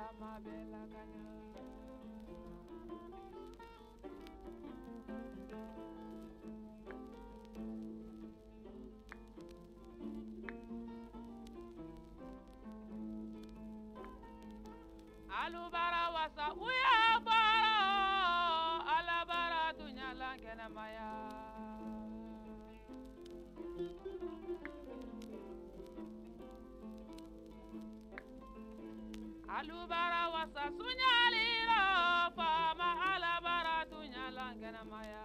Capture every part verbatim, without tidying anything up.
jama bela kanya. Alubara wasa uya bara alabara dunyala kena maya. Alubara wasa sunyalira fama alabara dunyala kena maya.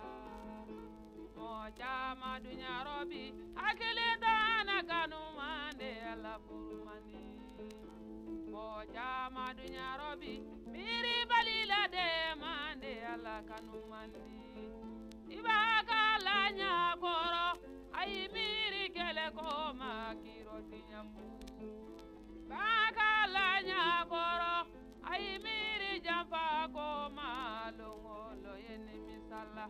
Moja ma dunya robi akilita na kanu mande alaburu mani. Moja ma dunya robi miri balila de mande ala kanu mandi. Ibaka lanya koro ay miri kele ko makiro tinyafu. Baka lanya koro ay miri jampa ko malongo lo yeni misala.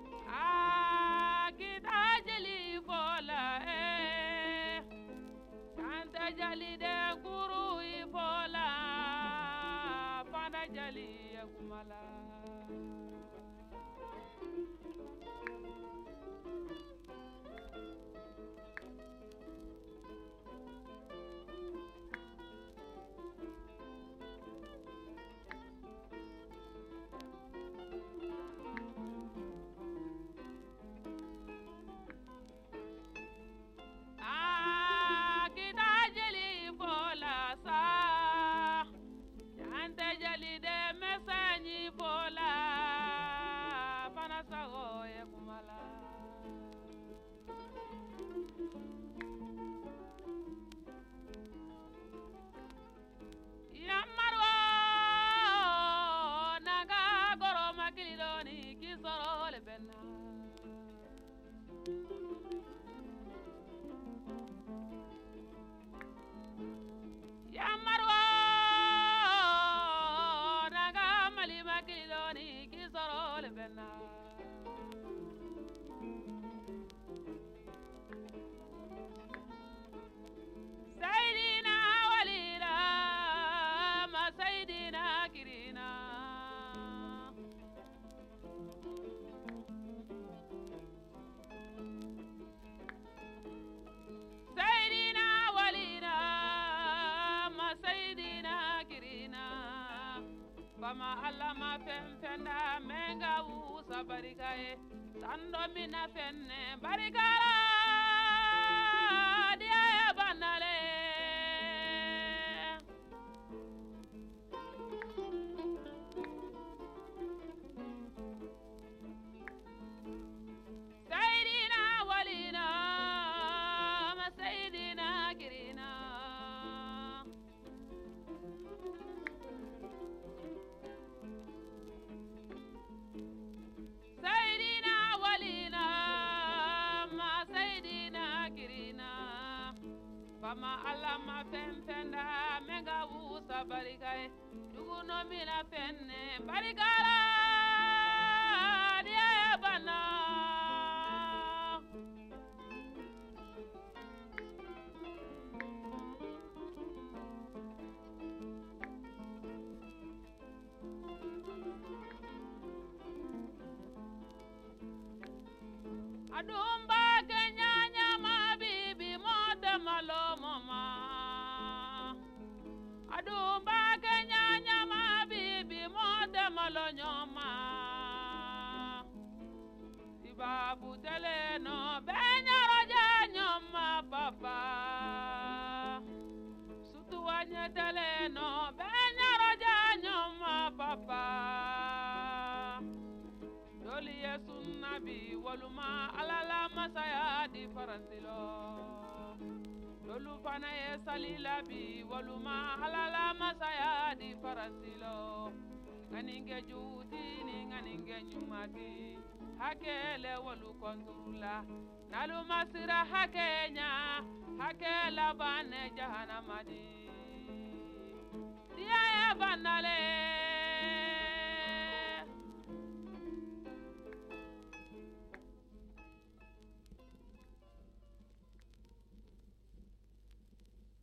Ah kita jeli fola eh. Kanta jali de guru ifola fana jali ya kumala. Bama alama fen fenda menga usa barikaye tando mina fenne barikara dia banale Saidina walina ma Saidina kirina Bama alama fen fenda menga usa barikaye dugu no mina fenne barikara dia bana adumba kenyanya mabibi mote malo mama adumba kenyanya mabibi mote malo nyoma ibabu tele no benyaro nyoma papa sutuanye tele no benyaro nyoma papa Doli yesun nabi waluma alala masaya di farasilo Dolu fana ye salila bi waluma alala masaya di farasilo Nganinge juti ni nganinge nyumati Hakele walu konturula Nalu masira hakenya Hakela bane jahanamadi Dia ya banale